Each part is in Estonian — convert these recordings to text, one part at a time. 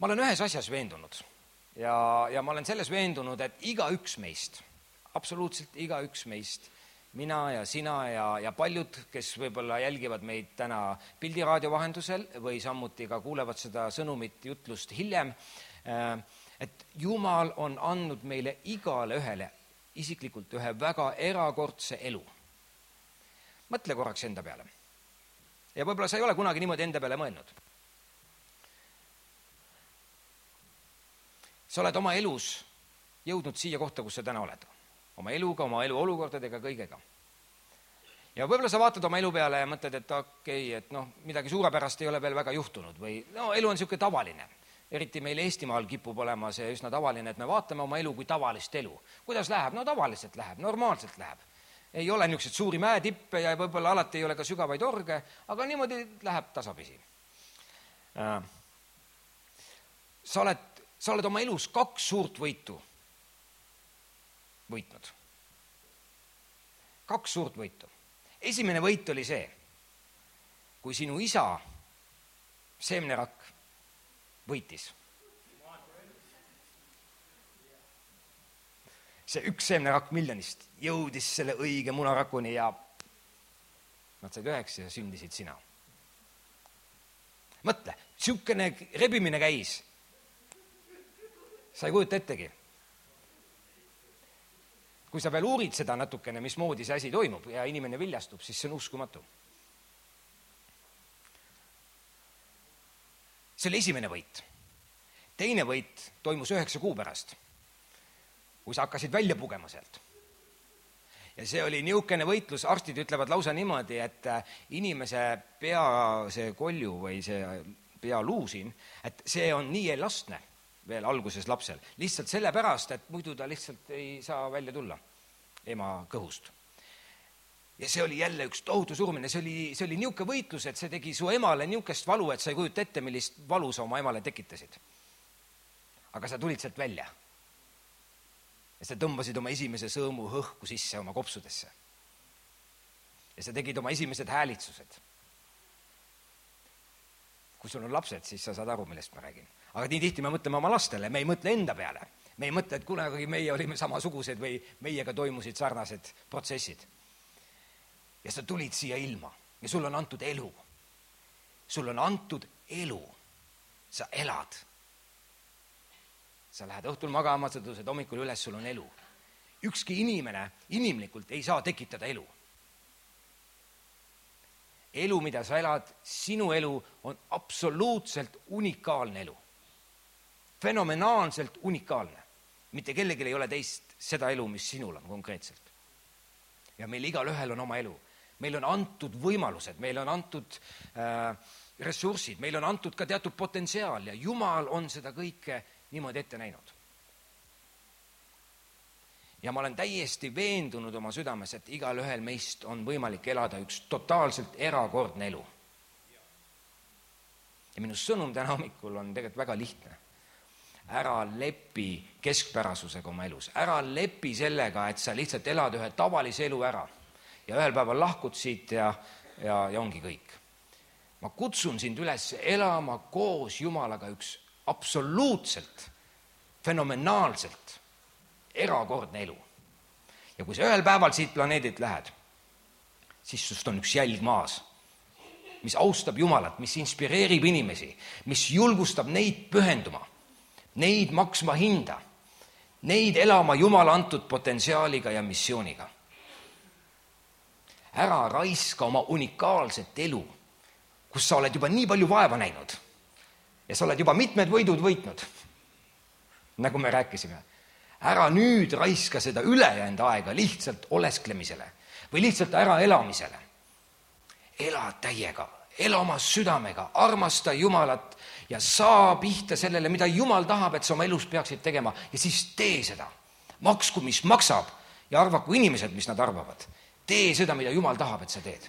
Ma olen ühes asjas veendunud ja ma olen selles veendunud, et igaüks meist, absoluutselt igaüks meist, mina ja sina ja paljud, kes võib-olla jälgivad meid täna pildiraadio vahendusel või samuti ka kuulevad seda sõnumit jutlust hiljem, et Jumal on andnud meile igale ühele isiklikult ühe väga erakordse elu. Mõtle korraks enda peale. Ja võib-olla sa ei ole kunagi niimoodi enda peale mõelnud. Sa oled oma elus jõudnud siia kohta, kus sa täna oled. Oma eluga, oma elu olukordadega, kõigega. Ja võib-olla sa vaatad oma elu peale ja mõtled, et okei, et midagi suurepärast ei ole veel väga juhtunud või elu on niisugune tavaline. Eriti meil Eestimaal kipub olema see üsna tavaline, et me vaatame oma elu kui tavalist elu. Kuidas läheb? Tavaliselt läheb, normaalselt läheb. Ei ole niisugused suuri mäetippe ja võib-olla alati ei ole ka sügavaid orge, aga niimoodi läheb tasapisi. Sa oled oma elus 2 suurt võitu võitnud. 2 suurt võitu. Esimene võit oli see, kui sinu isa seemnerakk võitis. See 1 seemnerakk miljonist jõudis selle õige munarakuni ja nad said 9 ja sündisid sina. Mõtle, siukene rebimine käis. Sa ei kujuta ettegi. Kui sa veel uurid seda natukene, mismoodi see asi toimub ja inimene viljastub, siis see on uskumatu. See oli esimene võit. Teine võit toimus 9 kuu pärast, kui sa hakkasid välja pugema sealt. Ja see oli niisugune võitlus, arstid ütlevad lausa niimoodi, et inimese pea see kolju või see pealuu siin, et see on nii elastne veel alguses lapsel. Lihtsalt sellepärast, et muidu ta lihtsalt ei saa välja tulla ema kõhust. Ja see oli jälle üks tohutu surmine, see oli niisugune võitlus, et see tegi su emale niisugust valu, et sa ei kujuta ette, millist valu sa oma emale tekitasid. Aga sa tulid sealt välja. Ja sa tõmbasid oma esimese sõõmu hõhku sisse oma kopsudesse. Ja sa tegid oma esimesed häälitsused. Kui sul on lapsed, siis sa saad aru, millest ma räägin. Aga nii tihti me mõtleme oma lastele, me ei mõtle enda peale. Me ei mõtle, et kunagi meie olime samasugused või meiega toimusid sarnased protsessid. Ja sa tulid siia ilma ja sul on antud elu. Sul on antud elu. Sa elad. Sa lähed õhtul magama, sa tõused hommikul üles, sul on elu. Ükski inimlikult ei saa tekitada elu. Elu, mida sa elad, sinu elu on absoluutselt unikaalne elu. Fenomenaalselt unikaalne. Mitte kellelgi ei ole teist seda elu, mis sinul on konkreetselt. Ja meil igal ühel on oma elu. Meil on antud võimalused, meil on antud ressursid, meil on antud ka teatud potentsiaal ja Jumal on seda kõike niimoodi ette näinud. Ja ma olen täiesti veendunud oma südames, et igal ühel meist on võimalik elada üks totaalselt erakordne elu. Ja minu sõnum täna hommikul on tegelikult väga lihtne. Ära lepi keskpärasusega oma elus. Ära lepi sellega, et sa lihtsalt elad ühe tavalise elu ära ja ühel päeval lahkud siit ja ongi kõik. Ma kutsun sind üles elama koos Jumalaga üks absoluutselt, fenomenaalselt erakordne elu. Ja kui sa ühel päeval siit planeedilt lähed, siis sust on üks jälg maas, mis austab Jumalat, mis inspireerib inimesi, mis julgustab neid pühenduma, neid maksma hinda, neid elama Jumala antud potentsiaaliga ja missiooniga. Ära raiska oma unikaalset elu, kus sa oled juba nii palju vaeva näinud ja sa oled juba mitmed võidud võitnud, nagu me rääkisime. Ära nüüd raiska seda ülejäänud aega lihtsalt olesklemisele või lihtsalt ära elamisele. Ela täiega, ela oma südamega, armasta Jumalat ja saa pihta sellele, mida Jumal tahab, et sa oma elus peaksid tegema ja siis tee seda. Maksku, mis maksab ja arvaku inimesed, mis nad arvavad. Tee seda, mida Jumal tahab, et sa teed.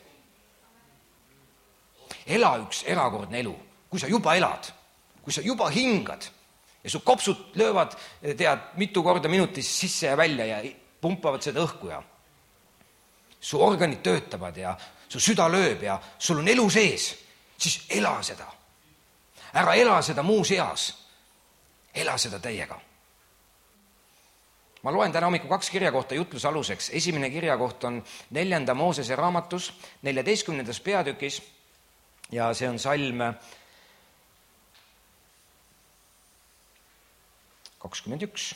Ela üks erakordne elu, kui sa juba elad, kui sa juba hingad ja su kopsud löövad, mitu korda minutis sisse ja välja ja pumpavad seda õhku ja su organid töötavad ja su süda lööb ja sul on elu sees, siis ela seda. Ära ela seda muus eas, ela seda täiega. Ma loen täna hommikul 2 kirjakohta jutluse aluseks. Esimene kirjakoht on 4. Moosese raamatus 14. peatükis ja see on salm 21.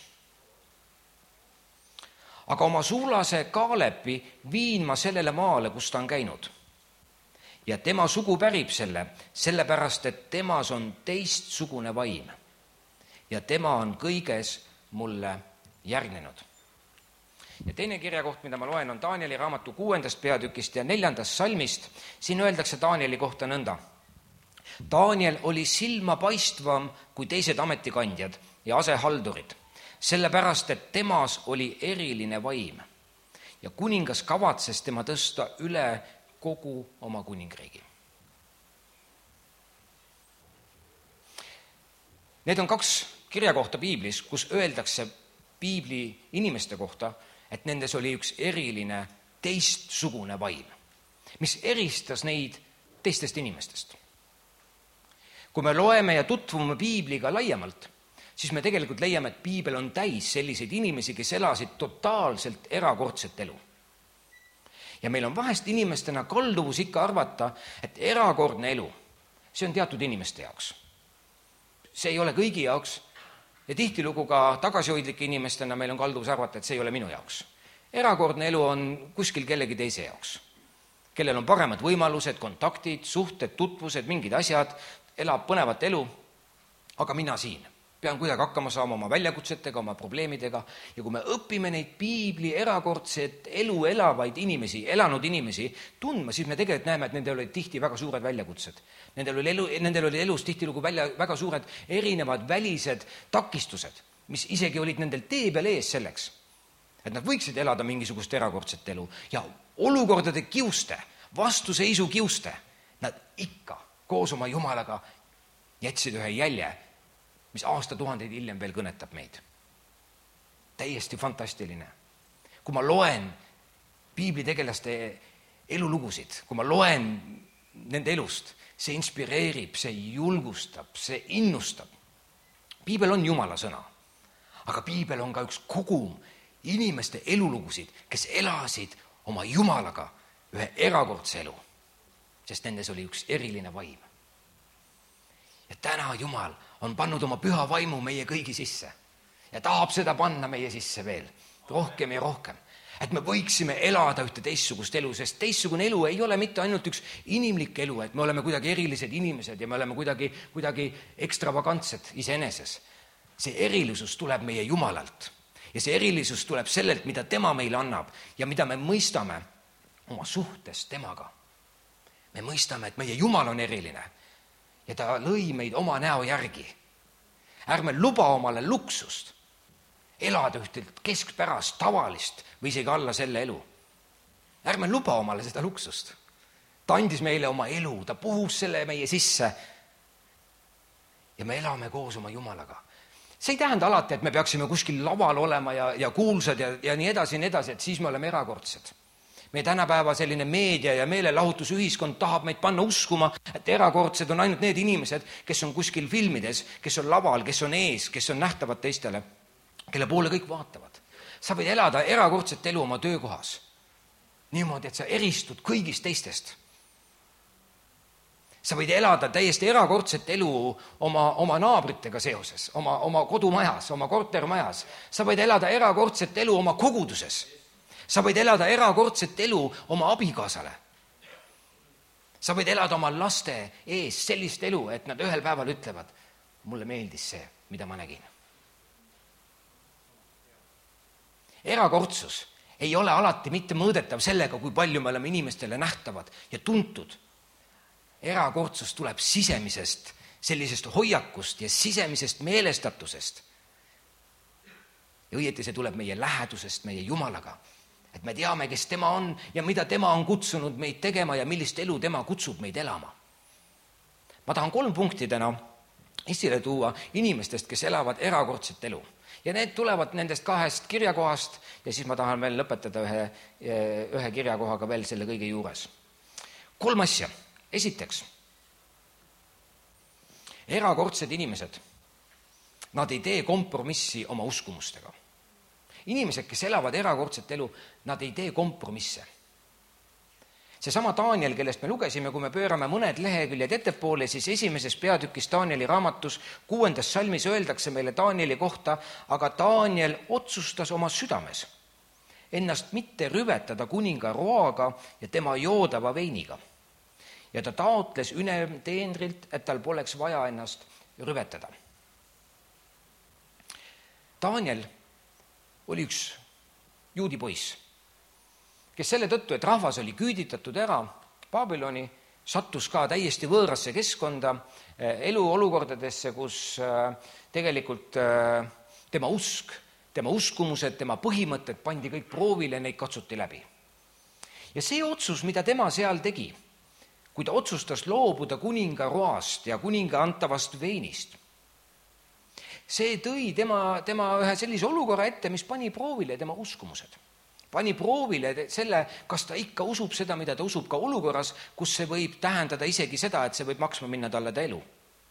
Aga oma suulase Kaalepi viin ma sellele maale, kus ta on käinud. Ja tema sugu pärib selle, sellepärast, et temas on teistsugune vaim. Ja tema on kõiges mulle järgnenud. Ja teine kirjakoht, mida ma loen, on Danieli raamatu 6. peatükist ja 4. salmist. Siin öeldakse Danieli kohta nõnda. Daniel oli silmapaistvam kui teised ametikandjad ja asehaldurid, sellepärast, et temas oli eriline vaim ja kuningas kavatses tema tõsta üle kogu oma kuningriigi. Need on 2 kirjakohta piiblis, kus öeldakse piibli inimeste kohta, et nendes oli üks eriline teistsugune vaim, mis eristas neid teistest inimestest. Kui me loeme ja tutvume piibliga laiemalt, siis me tegelikult leiame, et piibel on täis selliseid inimesi, kes elasid totaalselt erakordset elu. Ja meil on vahest inimestena kalduvus ikka arvata, et erakordne elu, see on teatud inimeste jaoks. See ei ole kõigi jaoks ja tihtilugu ka tagasihoidlike inimestena meil on kalduvus arvata, et see ei ole minu jaoks. Erakordne elu on kuskil kellegi teise jaoks, kellel on paremad võimalused, kontaktid, suhted, tutvused, mingid asjad, elab põnevat elu, aga mina siin pean kuidagi hakkama saama oma väljakutsetega, oma probleemidega ja kui me õpime neid piibli erakordset elu elavaid inimesi, elanud inimesi tundma, siis me tegelikult näeme, et nendel olid tihti väga suured väljakutsed. Nendel oli elus tihtilugu väga suured erinevad välised takistused, mis isegi olid nendel tee peal ees selleks, et nad võiksid elada mingisugust erakordset elu ja olukordade kiuste, vastuseisu kiuste, nad ikka koos oma Jumalaga jätsid ühe jälje, mis aastatuhandeid hiljem veel kõnetab meid. Täiesti fantastiline. Kui ma loen piiblitegelaste elulugusid, kui ma loen nende elust, see inspireerib, see julgustab, see innustab. Piibel on Jumala sõna, aga piibel on ka üks kogum inimeste elulugusid, kes elasid oma Jumalaga ühe erakordse elu, sest nendes oli üks eriline vaim. Ja täna Jumal on pannud oma püha vaimu meie kõigi sisse ja tahab seda panna meie sisse veel rohkem ja rohkem, et me võiksime elada ühte teistsugust elu, sest teistsugune elu ei ole mitte ainult üks inimlik elu, et me oleme kuidagi erilised inimesed ja me oleme kuidagi ekstravagantsed iseeneses. See erilisus tuleb meie Jumalalt ja see erilisus tuleb sellelt, mida tema meile annab ja mida me mõistame oma suhtes temaga. Me mõistame, et meie Jumal on eriline ja ta lõi meid oma näo järgi. Ärme luba omale luksust elada ühtelt keskpärast, tavalist või isegi alla selle elu. Ärme luba omale seda luksust. Ta andis meile oma elu, ta puhus selle meie sisse ja me elame koos oma Jumalaga. See ei tähenda alati, et me peaksime kuskil laval olema ja kuulsad ja nii edasi, et siis me oleme erakordsed. Meie tänapäeva selline meedia ja meelelahutusühiskond tahab meid panna uskuma, et erakordsed on ainult need inimesed, kes on kuskil filmides, kes on laval, kes on ees, kes on nähtavad teistele, kelle poole kõik vaatavad. Sa võid elada erakordset elu oma töökohas. Niimoodi, et sa eristud kõigist teistest. Sa võid elada täiesti erakordset elu oma naabritega seoses, oma kodumajas, oma kortermajas. Sa võid elada erakordset elu oma koguduses. Sa võid elada erakordset elu oma abikaasale. Sa võid elada oma laste ees sellist elu, et nad ühel päeval ütlevad, mulle meeldis see, mida ma nägin. Erakordsus ei ole alati mitte mõõdetav sellega, kui palju me oleme inimestele nähtavad ja tuntud. Erakordsus tuleb sisemisest sellisest hoiakust ja sisemisest meelestatusest. Ja õieti see tuleb meie lähedusest, meie Jumalaga. Et me teame, kes tema on ja mida tema on kutsunud meid tegema ja millist elu tema kutsub meid elama. Ma tahan 3 punkti täna esile tuua inimestest, kes elavad erakordset elu. Ja need tulevad nendest 2 kirjakohast ja siis ma tahan veel lõpetada ühe kirjakohaga veel selle kõige juures. 3 asja. Esiteks, erakordsed inimesed nad ei tee kompromissi oma uskumustega. Inimesed, kes elavad erakordset elu, nad ei tee kompromisse. Seesama Daniel, kellest me lugesime, kui me pöörame mõned leheküljed ettepoole, siis esimeses peatükis Danieli raamatus 6. salmis öeldakse meile Danieli kohta, aga Daniel otsustas oma südames ennast mitte rüvetada kuninga roaga ja tema joodava veiniga. Ja ta taotles ülemteenrilt, et tal poleks vaja ennast rüvetada. Daniel oli üks juudi poiss, kes selle tõttu, et rahvas oli küüditatud ära Babyloni, sattus ka täiesti võõrasse keskkonda, eluolukordadesse, kus tegelikult tema usk, tema uskumused, tema põhimõtted pandi kõik proovile, neid katsuti läbi. Ja see otsus, mida tema seal tegi, kui ta otsustas loobuda kuninga roast ja kuninga antavast veinist, see tõi tema ühe sellise olukorra ette, mis pani proovile tema uskumused. Pani proovile selle, kas ta ikka usub seda, mida ta usub ka olukorras, kus see võib tähendada isegi seda, et see võib maksma minna talle ta elu.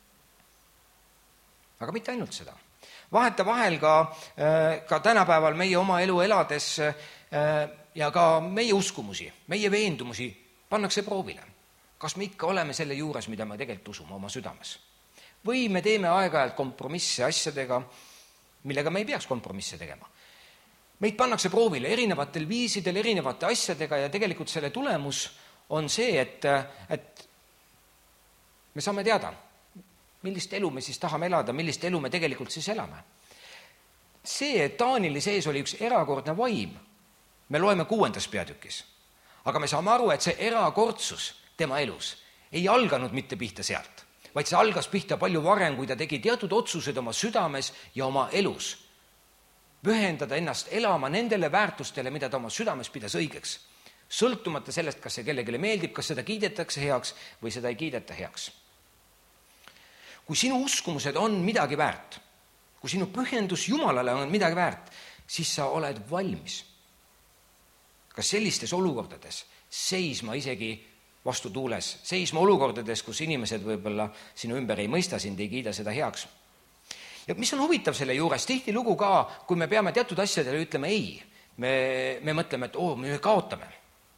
Aga mitte ainult seda. Vahetevahel ka tänapäeval meie oma elu elades ja ka meie uskumusi, meie veendumusi pannakse proovile. Kas me ikka oleme selle juures, mida me tegelikult usume oma südames? Või me teeme aeg-ajalt kompromisse asjadega, millega me ei peaks kompromisse tegema. Meid pannakse proovile erinevatel viisidel, erinevate asjadega ja tegelikult selle tulemus on see, et me saame teada, millist elu me siis tahame elada, millist elu me tegelikult siis elame. See, et Danieli sees oli üks erakordne vaim, me loeme 6. peatükis. Aga me saame aru, et see erakordsus tema elus ei alganud mitte pihta sealt, vaid see algas pihta palju varem, kui ta tegi teatud otsused oma südames ja oma elus. Pühendada ennast elama nendele väärtustele, mida ta oma südames pidas õigeks. Sõltumata sellest, kas see kellelegi meeldib, kas seda kiidetakse heaks või seda ei kiideta heaks. Kui sinu uskumused on midagi väärt, kui sinu pühendus Jumalale on midagi väärt, siis sa oled valmis ka sellistes olukordades seisma isegi vastu tuules, seisma olukordades, kus inimesed võib-olla sinu ümber ei mõista sind, ei kiida seda heaks. Ja mis on huvitav selle juures, tihtilugu ka, kui me peame teatud asjadele ütlema ei, me mõtleme, et me kaotame.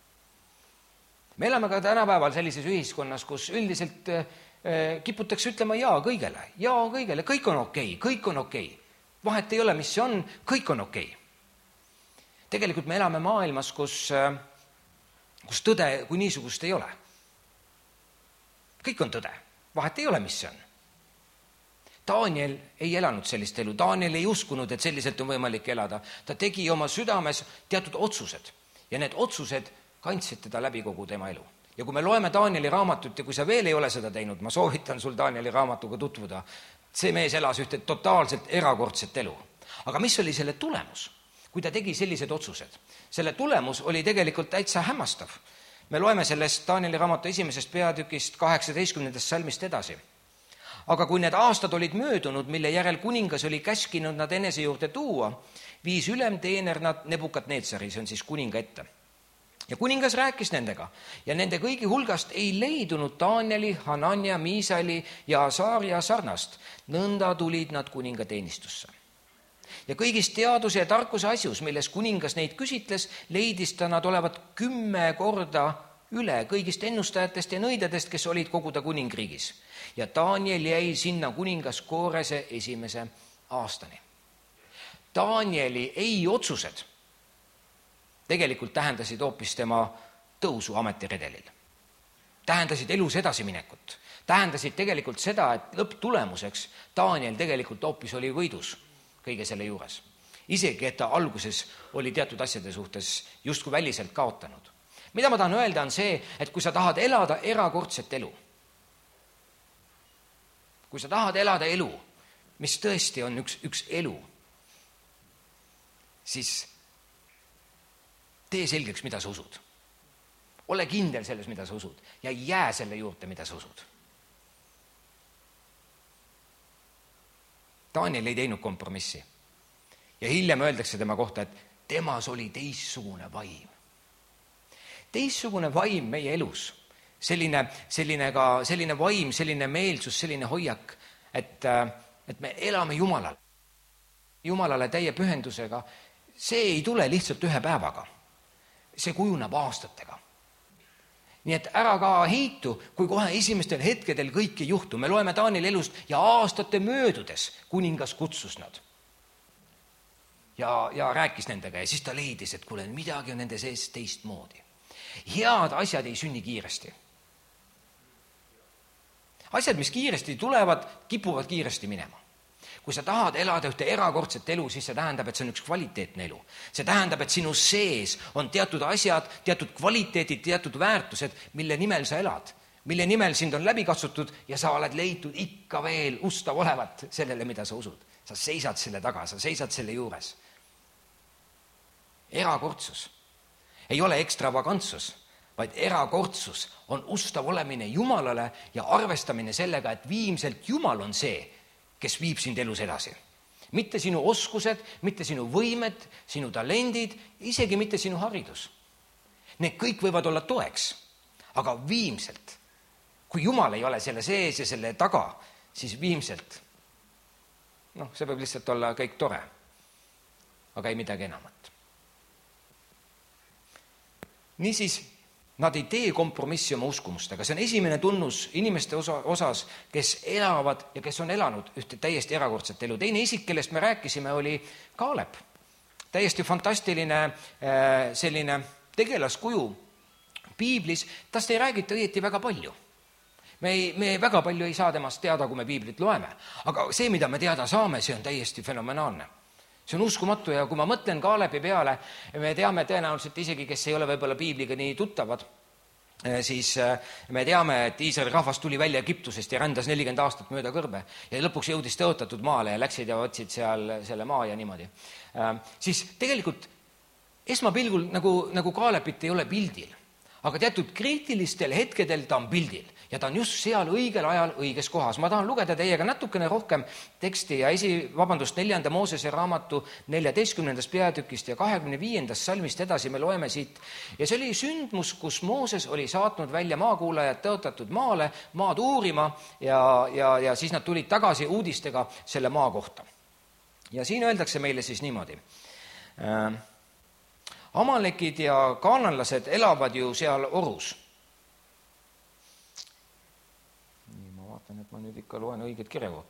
Me elame ka tänapäeval sellises ühiskonnas, kus üldiselt kiputakse ütlema jaa kõigele, kõik on okei. Vahet ei ole, mis see on, kõik on okei. Tegelikult me elame maailmas, kus tõde kui niisugust ei ole. Kõik on tõde, vahet ei ole, mis see on. Daniel ei elanud sellist elu, Daniel ei uskunud, et selliselt on võimalik elada. Ta tegi oma südames teatud otsused ja need otsused kandsid teda läbi kogu tema elu. Ja kui me loeme Danieli raamatut ja kui sa veel ei ole seda teinud, ma soovitan sul Danieli raamatuga tutvuda. See mees elas ühte totaalselt erakordset elu. Aga mis oli selle tulemus, kui ta tegi sellised otsused? Selle tulemus oli tegelikult täitsa hämmastav. Me loeme sellest Danieli raamatu 1. peatükist 18. salmist edasi. Aga kui need aastad olid möödunud, mille järel kuningas oli käskinud nad enese juurde tuua, viis ülemteener nad Nebukadnetsari, see on siis kuninga ette. Ja kuningas rääkis nendega ja nende kõigi hulgast ei leidunud Danieli, Hanania, Miisali ja Asaaria sarnast. Nõnda tulid nad kuninga teenistusse. Ja kõigist teaduse ja tarkuse asjus, milles kuningas neid küsitles, leidis ta nad olevat 10 korda üle kõigist ennustajatest ja nõidadest, kes olid kogu ta kuningriigis. Ja Daniel jäi sinna kuningas Koorese 1. aastani. Danieli ei otsused tegelikult tähendasid hoopis tema tõusu ametiredelil. Tähendasid elus edasiminekut. Tähendasid tegelikult seda, et lõpptulemuseks Daniel tegelikult hoopis oli võidus kõige selle juures. Isegi, et ta alguses oli teatud asjade suhtes justkui väliselt kaotanud. Mida ma tahan öelda on see, et kui sa tahad elada erakordset elu, kui sa tahad elada elu, mis tõesti on üks elu, siis tee selgeks, mida sa usud. Ole kindel selles, mida sa usud ja jää selle juurde, mida sa usud. Daniel ei teinud kompromissi ja hiljem öeldakse tema kohta, et temas oli teistsugune vaim. Teistsugune vaim meie elus, selline vaim, selline meelsus, selline hoiak, et et me elame Jumalale täie pühendusega, see ei tule lihtsalt ühe päevaga. See kujuneb aastatega. Nii et ära ka heitu, kui kohe esimestel hetkedel kõik ei juhtu. Me loeme Taanieli elust ja aastate möödudes kuningas kutsus nad. Ja rääkis nendega ja siis ta leidis, et kuule, midagi on nende sees teistmoodi. Head asjad ei sünni kiiresti. Asjad, mis kiiresti tulevad, kipuvad kiiresti minema. Kui sa tahad elada ühte erakordset elu, siis see tähendab, et see on üks kvaliteetne elu. See tähendab, et sinu sees on teatud asjad, teatud kvaliteedid, teatud väärtused, mille nimel sa elad, mille nimel sind on läbi katsutud ja sa oled leitud ikka veel ustav olevat sellele, mida sa usud. Sa seisad selle taga, sa seisad selle juures. Erakordsus ei ole ekstravagantsus, vaid erakordsus on ustav olemine Jumalale ja arvestamine sellega, et viimselt Jumal on see, kes viib sind elus edasi. Mitte sinu oskused, mitte sinu võimed, sinu talendid, isegi mitte sinu haridus. Need kõik võivad olla toeks, aga viimselt, kui Jumal ei ole selle sees ja selle taga, siis viimselt, see võib lihtsalt olla kõik tore, aga ei midagi enamat. Niisiis, nad ei tee kompromissi oma uskumustega. See on esimene tunnus inimeste osas, kes elavad ja kes on elanud ühte täiesti erakordset elu. Teine isik, kellest me rääkisime, oli Kaalep. Täiesti fantastiline selline tegelaskuju piiblis. Tast ei räägita õieti väga palju. Me väga palju ei saa temast teada, kui me piiblit loeme. Aga see, mida me teada saame, see on täiesti fenomenaalne. See on uskumatu ja kui ma mõtlen Kaalepi peale, me teame tõenäoliselt isegi, kes ei ole võib-olla piibliga nii tuttavad, siis me teame, et Iisraeli rahvas tuli välja Egiptusest ja rändas 40 aastat mööda kõrbe ja lõpuks jõudis tõotatud maale ja läksid ja otsid seal selle maa ja niimoodi. Siis tegelikult esmapilgul nagu Kaalepit ei ole pildil, aga teatud kriitilistel hetkedel ta on pildil ja ta on just seal õigel ajal õiges kohas. Ma tahan lugeda teiega natukene rohkem teksti ja 4. Moosese raamatu 14. peatükist ja 25. salmist edasi me loeme siit. Ja see oli sündmus, kus Mooses oli saatnud välja maakuulajad tõotatud maale, maad uurima ja siis nad tulid tagasi uudistega selle maa kohta. Ja siin öeldakse meile siis niimoodi. Amalekid ja kaananlased elavad ju seal orus. Et ma nüüd ikka loen õiget kirja kohta.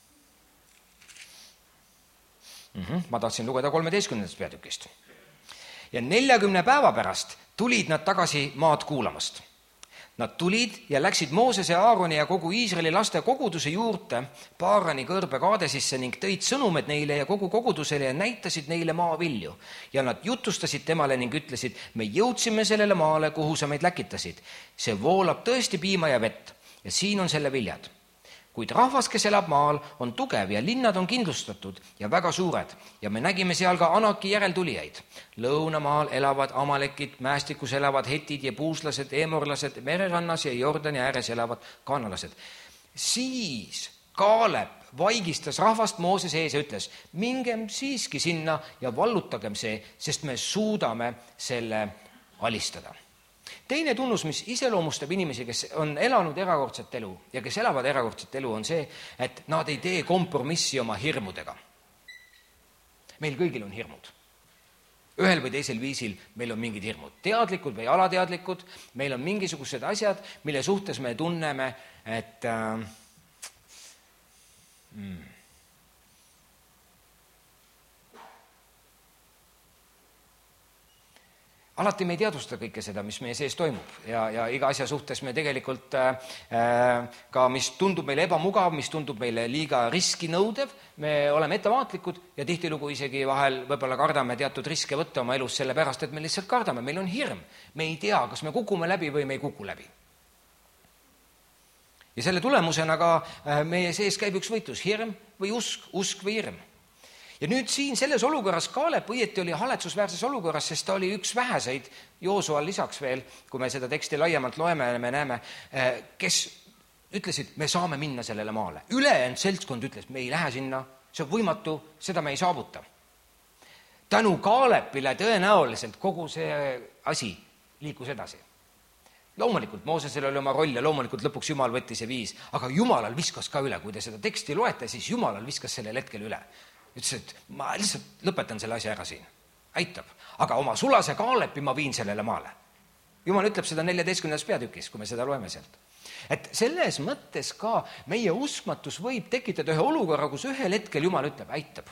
Ma tahtsin lugeda 13. peatükist. Ja 40 päeva pärast tulid nad tagasi maad kuulamast. Nad tulid ja läksid Moosese, Aaroni ja kogu Iisraeli laste koguduse juurde Paarani kõrbe Kaadesisse ning tõid sõnumed neile ja kogu kogudusele ja näitasid neile maavilju. Ja nad jutustasid temale ning ütlesid, me jõudsime sellele maale, kuhu sa meid läkitasid. See voolab tõesti piima ja vett. Ja siin on selle viljad. Kuid rahvas, kes elab maal, on tugev ja linnad on kindlustatud ja väga suured. Ja me nägime seal ka Anaki järeltulijaid. Lõunamaal elavad amalekid, mäestikus elavad hetid ja puuslased, eemorlased, mererannas ja Jordani ääres elavad kaanalased. Siis Kaalep vaigistas rahvast Moosese ees ja ütles, mingem siiski sinna ja vallutagem see, sest me suudame selle alistada. Teine tunnus, mis iseloomustab inimesi, kes on elanud erakordset elu ja kes elavad erakordset elu, on see, et nad ei tee kompromissi oma hirmudega. Meil kõigil on hirmud. Ühel või teisel viisil meil on mingid hirmud. Teadlikud või alateadlikud, meil on mingisugused asjad, mille suhtes me tunneme, et alati me ei teadvusta kõike seda, mis meie sees toimub ja iga asja suhtes me tegelikult ka, mis tundub meile ebamugav, mis tundub meile liiga riskinõudev, me oleme ettevaatlikud ja tihtilugu isegi vahel võib-olla kardame teatud riske võtta oma elus sellepärast, et me lihtsalt kardame, meil on hirm. Me ei tea, kas me kukume läbi või me ei kuku läbi. Ja selle tulemusena ka meie sees käib üks võitlus, hirm või usk või hirm. Ja nüüd siin selles olukorras Kaalep õieti oli haletsusväärses olukorras, sest ta oli üks väheseid Joosual lisaks veel, kui me seda teksti laiemalt loeme ja me näeme, kes ütlesid, me saame minna sellele maale. Ülejäänud seltskond ütles, me ei lähe sinna, see on võimatu, seda me ei saavuta. Tänu Kaalepile tõenäoliselt kogu see asi liikus edasi. Loomulikult Moosesel oli oma roll ja loomulikult lõpuks Jumal võttis ja viis, aga Jumalal viskas ka üle, kui te seda teksti loete, siis Jumalal viskas sellel hetkel üle. Ütles, et ma lihtsalt lõpetan selle asja ära siin, aitab, aga oma sulase Kaalepi ma viin sellele maale. Jumal ütleb seda 14. peatükis, kui me seda loeme sealt. Et selles mõttes ka meie uskmatus võib tekitada ühe olukorra, kus ühel hetkel Jumal ütleb, aitab.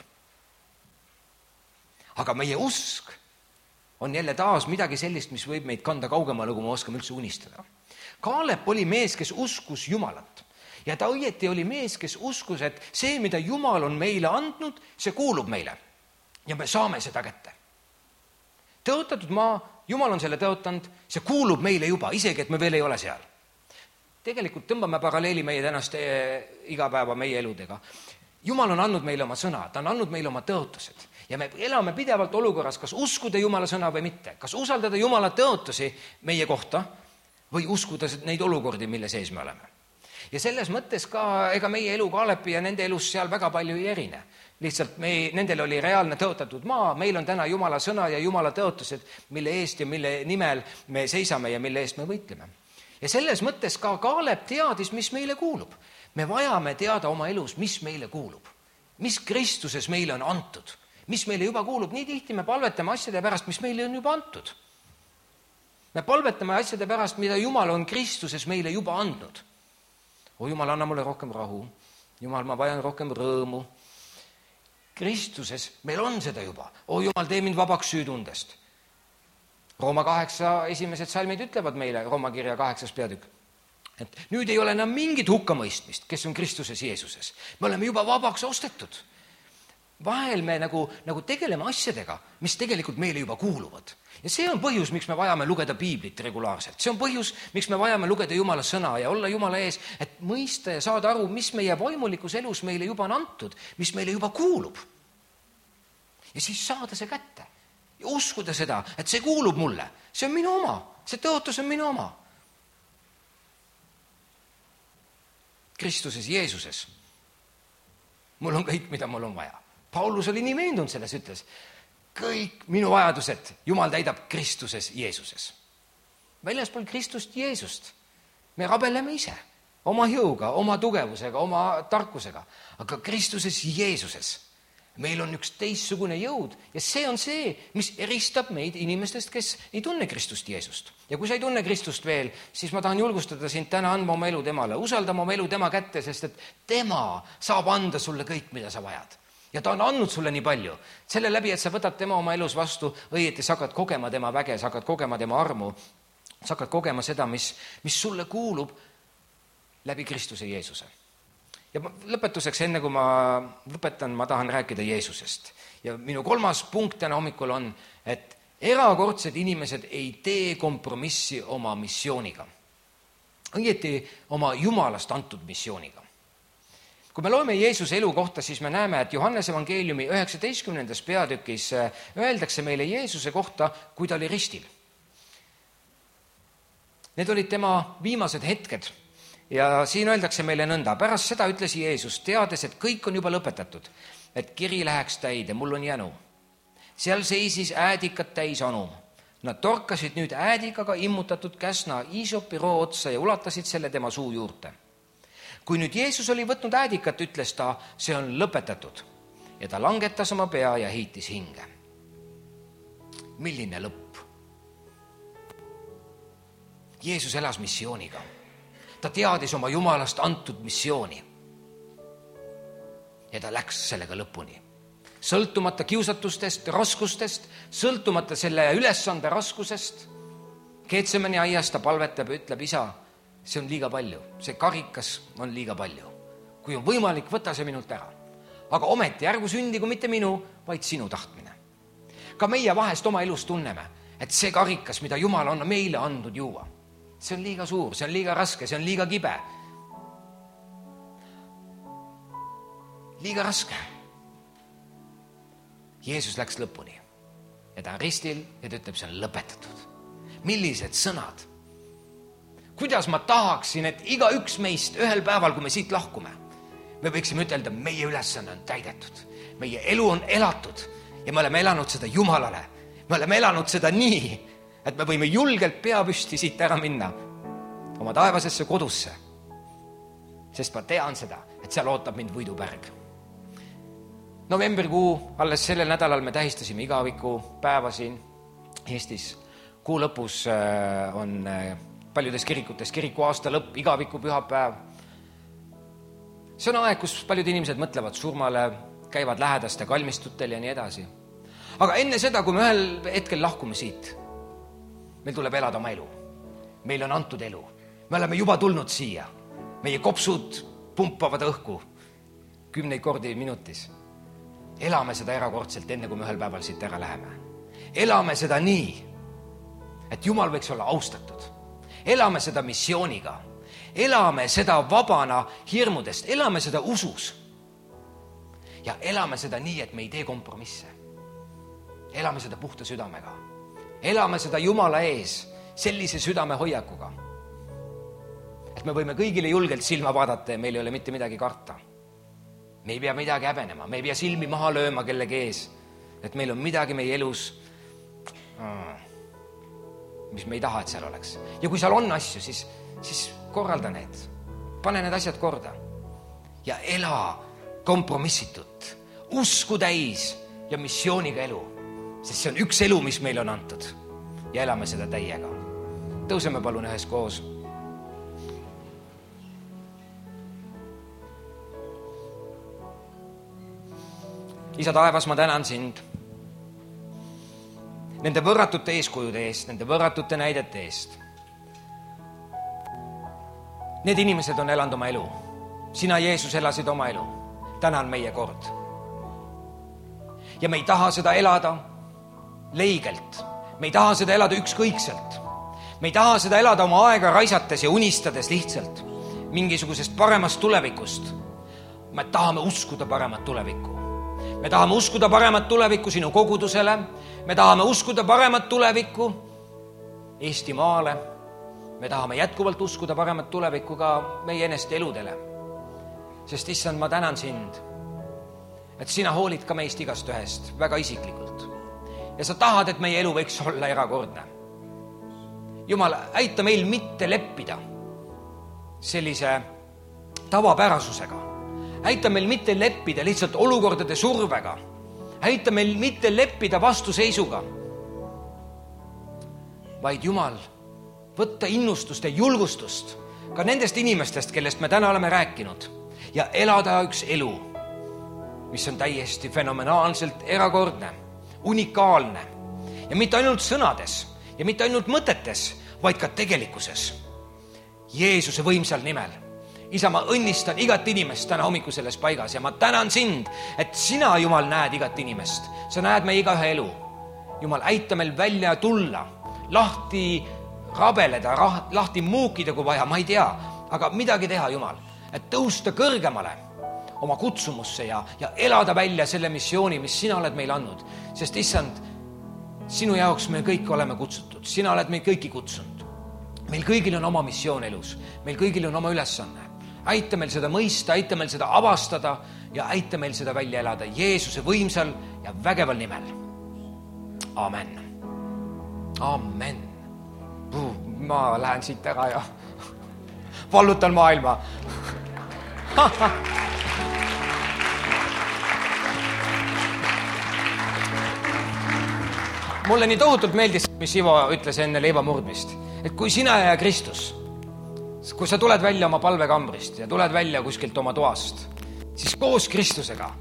Aga meie usk on jälle taas midagi sellist, mis võib meid kanda kaugemale, kui me oskame üldse unistada. Kaalep oli mees, kes uskus Jumalat. Ja ta õieti oli mees, kes uskus, et see, mida Jumal on meile andnud, see kuulub meile. Ja me saame seda kätte. Tõotatud maa, Jumal on selle tõotanud, see kuulub meile juba, isegi et me veel ei ole seal. Tegelikult tõmbame paralleeli meie tänaste igapäeva meie eludega. Jumal on andnud meile oma sõna, ta on andnud meile oma tõotused. Ja me elame pidevalt olukorras, kas uskuda Jumala sõna või mitte. Kas usaldada Jumala tõotusi meie kohta või uskuda neid olukordi, mille sees me oleme. Ja selles mõttes ka, ega meie elu Kaalepi ja nende elus seal väga palju ei erine. Lihtsalt nendel oli reaalne tõotatud maa, meil on täna Jumala sõna ja Jumala tõotused, mille eest ja mille nimel me seisame ja mille eest me võitleme. Ja selles mõttes ka Kaalep teadis, mis meile kuulub. Me vajame teada oma elus, mis meile kuulub. Mis Kristuses meile on antud. Mis meile juba kuulub, nii tihti me palvetame asjade pärast, mis meile on juba antud. Me palvetame asjade pärast, mida Jumal on Kristuses meile juba andnud. Jumal, anna mulle rohkem rahu. Jumal, ma vajan rohkem rõõmu. Kristuses meil on seda juba. Jumal, tee mind vabaks süütundest. Rooma 8 esimesed salmid ütlevad meile, Rooma kirja 8. peatükk, et nüüd ei ole enam mingit hukkamõistmist, kes on Kristuses Jeesuses. Me oleme juba vabaks ostetud. Vahel me nagu tegeleme asjadega, mis tegelikult meile juba kuuluvad. Ja see on põhjus, miks me vajame lugeda piiblit regulaarselt. See on põhjus, miks me vajame lugeda Jumala sõna ja olla Jumala ees, et mõista ja saada aru, mis meie vaimulikus elus meile juba on antud, mis meile juba kuulub. Ja siis saada see kätte ja uskuda seda, et see kuulub mulle. See on minu oma, see tõotus on minu oma. Kristuses Jeesuses. Mul on kõik, mida mul on vaja. Paulus oli nii veendunud selles, ütles, kõik minu vajadused Jumal täidab Kristuses Jeesuses. Väljaspool Kristust Jeesust me rabeleme ise, oma jõuga, oma tugevusega, oma tarkusega, aga Kristuses Jeesuses meil on üks teistsugune jõud ja see on see, mis eristab meid inimestest, kes ei tunne Kristust Jeesust. Ja kui sa ei tunne Kristust veel, siis ma tahan julgustada sind täna andma oma elu temale, usaldama oma elu tema kätte, sest et tema saab anda sulle kõik, mida sa vajad. Ja ta on andnud sulle nii palju. Selle läbi, et sa võtad tema oma elus vastu, õieti sa hakkad kogema tema väge, sa hakkad kogema tema armu, sa hakkad kogema seda, mis sulle kuulub läbi Kristuse Jeesuse. Ja lõpetuseks, enne kui ma lõpetan, ma tahan rääkida Jeesusest. Ja minu 3. punkt täna hommikul on, et erakordsed inimesed ei tee kompromissi oma missiooniga. Õieti oma Jumalast antud missiooniga. Kui me loeme Jeesuse elu kohta, siis me näeme, et Johannes evangeeliumi 19. peatükis öeldakse meile Jeesuse kohta, kui ta oli ristil. Need olid tema viimased hetked ja siin öeldakse meile nõnda. Pärast seda ütles Jeesus, teades, et kõik on juba lõpetatud, et kiri läheks täide, mul on jänu. Seal seisis äädikat täis anum. Nad torkasid nüüd äädikaga immutatud käsna iisopiroo otsa ja ulatasid selle tema suu juurde. Kui nüüd Jeesus oli võtnud äädikat, ütles ta, see on lõpetatud. Ja ta langetas oma pea ja heitis hinge. Milline lõpp? Jeesus elas missiooniga. Ta teadis oma Jumalast antud missiooni. Ja ta läks sellega lõpuni. Sõltumata kiusatustest, raskustest, sõltumata selle ülesande raskusest, Getsemani aias ta palvetab ja ütleb, isa, see on liiga palju, see karikas on liiga palju. Kui on võimalik, võta see minult ära. Aga ometi ärgu sündigu mitte minu, vaid sinu tahtmine. Ka meie vahest oma elus tunneme, et see karikas, mida Jumal on meile andnud juua, see on liiga suur, see on liiga raske, see on liiga kibe. Liiga raske. Jeesus läks lõpuni ja ta on ristil ja ta ütleb, see on lõpetatud. Millised sõnad? Kuidas ma tahaksin, et igaüks meist ühel päeval, kui me siit lahkume, me võiksime ütelda, meie ülesanne on täidetud. Meie elu on elatud ja me oleme elanud seda Jumalale. Me oleme elanud seda nii, et me võime julgelt pea püsti siit ära minna oma taevasesse kodusse. Sest ma tean seda, et seal ootab mind võidupärg. Novembrikuu, alles sellel nädalal me tähistasime igaviku päeva siin Eestis. Kuu lõpus on paljudes kirikutes kiriku aasta lõpp, igaviku pühapäev. See on aeg, kus paljud inimesed mõtlevad surmale, käivad lähedaste kalmistutel ja nii edasi. Aga enne seda, kui me ühel hetkel lahkume siit, meil tuleb elada oma elu. Meil on antud elu. Me oleme juba tulnud siia. Meie kopsud pumpavad õhku 10 kordi minutis. Elame seda erakordselt, enne kui me ühel päeval siit ära läheme. Elame seda nii, et Jumal võiks olla austatud. Elame seda missiooniga. Elame seda vabana hirmudest. Elame seda usus. Ja elame seda nii, et me ei tee kompromisse. Elame seda puhta südamega. Elame seda Jumala ees sellise südame hoiakuga. Et me võime kõigile julgelt silma vaadata ja meil ei ole mitte midagi karta. Me ei pea midagi häbenema. Me ei pea silmi maha lööma kellegi ees. Et meil on midagi meie elus, mis me ei taha, et seal oleks. Ja kui seal on asju, siis korralda need. Pane need asjad korda. Ja ela kompromissitut, usku täis ja missiooniga elu. Sest see on üks elu, mis meil on antud. Ja elame seda täiega. Tõuseme palun ühes koos. Isa taevas, ma tänan sind nende võrratute eeskujude eest, nende võrratute näidete eest. Need inimesed on elanud oma elu. Sina, Jeesus, elasid oma elu. Tänan meie kord. Ja me ei taha seda elada leigelt. Me ei taha seda elada ükskõikselt. Me ei taha seda elada oma aega raisates ja unistades lihtsalt mingisugusest paremast tulevikust. Me tahame uskuda paremat tulevikku. Me tahame uskuda paremat tulevikku sinu kogudusele. Me tahame uskuda paremat tulevikku Eestimaale. Me tahame jätkuvalt uskuda paremat tulevikku ka meie eneste eludele. Sest issand, ma tänan sind, et sina hoolid ka meist igast ühest väga isiklikult. Ja sa tahad, et meie elu võiks olla erakordne. Jumal, aita meil mitte leppida sellise tavapärasusega. Aita meil mitte leppida lihtsalt olukordade survega. Aita meil mitte leppida vastuseisuga. Vaid Jumal, võtta innustust ja julgustust ka nendest inimestest, kellest me täna oleme rääkinud ja elada üks elu, mis on täiesti fenomenaalselt erakordne, unikaalne ja mitte ainult sõnades ja mitte ainult mõtetes, vaid ka tegelikkuses. Jeesuse võimsal nimel. Isa, ma õnnistan igat inimest täna hommiku selles paigas ja ma tänan sind, et sina, Jumal, näed igat inimest. Sa näed meie igaühe elu. Jumal, aita meil välja tulla, lahti rabeleda, lahti muukida, kui vaja, ma ei tea, aga midagi teha, Jumal, et tõusta kõrgemale oma kutsumusse ja elada välja selle missiooni, mis sina oled meil andnud. Sest issand, sinu jaoks me kõik oleme kutsutud. Sina oled meid kõiki kutsunud. Meil kõigil on oma missioon elus. Meil kõigil on oma ülesanne. Aita meil seda mõista, aita meil seda avastada ja aita meil seda välja elada Jeesuse võimsal ja vägeval nimel. Amen. Amen. Ma lähen siit ära ja vallutan maailma. Mulle nii tohutult meeldis, mis Ivo ütles enne leiva murdmist, et kui sina ja Kristus, kui sa tuled välja oma palvekambrist ja tuled välja kuskilt oma toast, siis koos Kristusega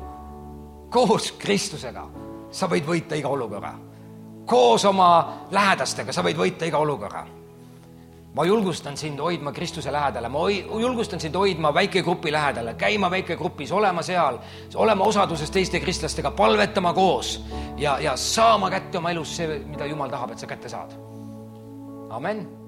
sa võid võita iga olukorra. Koos oma lähedastega sa võid võita iga olukorra. Ma julgustan sind hoidma Kristuse lähedale, ma julgustan sind hoidma väikegrupi lähedale, käima väikegrupis, olema seal, olema osaduses teiste kristlastega, palvetama koos ja saama kätte oma elus see, mida Jumal tahab, et sa kätte saad. Amen.